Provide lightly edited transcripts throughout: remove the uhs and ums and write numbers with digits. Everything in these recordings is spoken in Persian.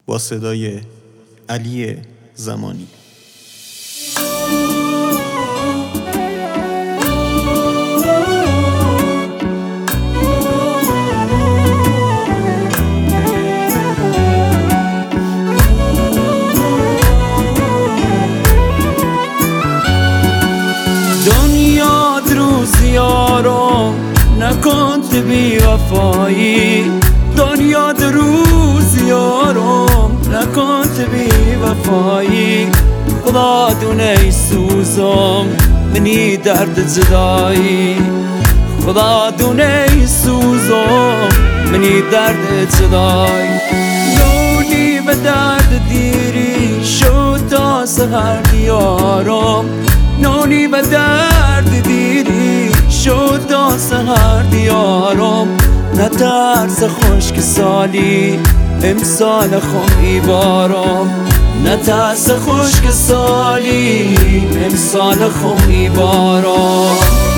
با صدای علی زمانی. دنیا روزیارم نکنت بی وفایی، دنیا روزیارم نکنت بی وفایی. خدا دونه ای سوزم منی درد جدایی، خدا دونه ای سوزم منی درد جدایی. نونی به درد دیری شد تا سحر دیارم، نونی به درد دیری شد تا سحر دیارم. نترس خشک سالی امسال خم بارم، نترس خشک سالی امسال خم بارم.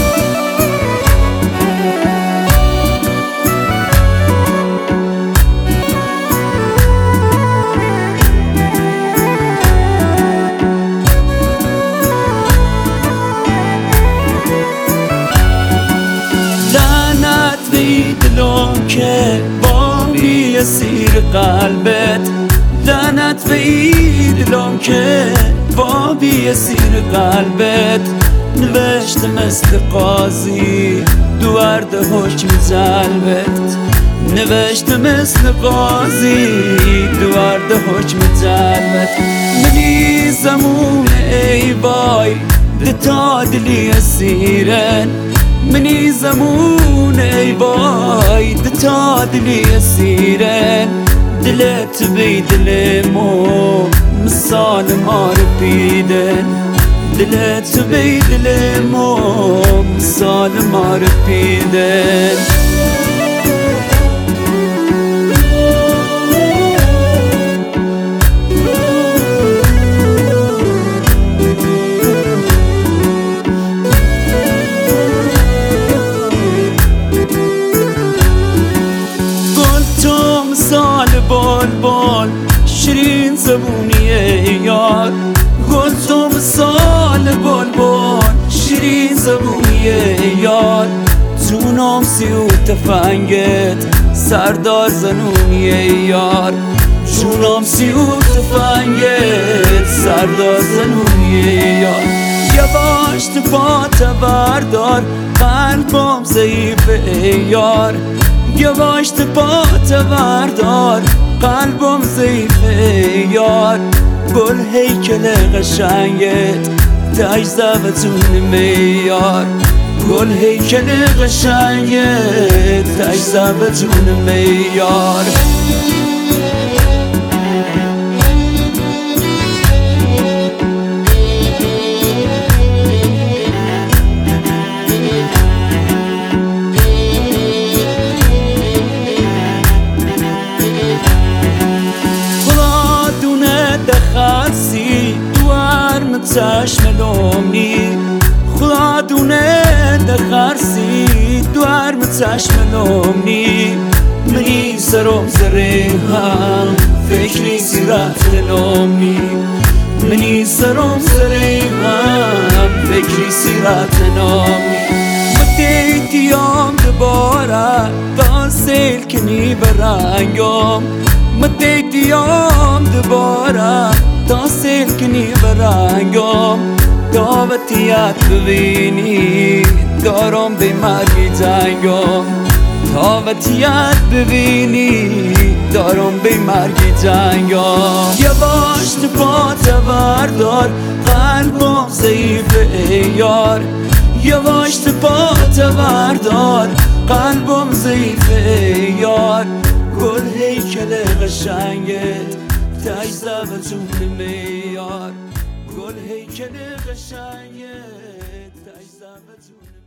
دلم که بابی سیر قلبت، لعنت به دلم که بابی سیر قلبت. نوشت مثل قاضی دوارد حکم جلبت، نوشت مثل قاضی دوارد حکم جلبت. منی زمون ای بای دتا دلی اسیرن، منی زمون ای بای دتا دلی اسیرن. دلت بی دل مو مثال مار پیدن، دلت بی دل مو مثال مار پیدن. بال بال شیرین زبونی یار، گلتم سال بال بال شیرین زبونی یار. جونم سیو تفنگت سردار زنونی یار، جونم سیو تفنگت سردار زنونی یار. یواش پات بردار قلبم ضعیف یار، یواش پات بردار قلبم ضعیفه یار. گل هیکل قشنگت تجزه و جون میار، گل هیکل قشنگت تجزه و جون میار. چشم لومنی خدا دونه دخرسی دوار چشم لومنی. منی سرم زره هم فکری سیرت لومنی، منی سرم زره هم فکری سیرت لومنی. مدیدیم دوباره تا سیل کنی برنگم، مدیدیم دوباره تا سیل کنی برنگم. دعوتیت ببینی دارم به مرگی جنگم، دعوتیت ببینی دارم به مرگی جنگم. یواش پات بردار قلبم ضعیف یار، یواش پات بردار قلبم ضعیف یار. گل هیکل قشنگت تجزه و جون میار، گل هیکل قشنگت تجزه و جون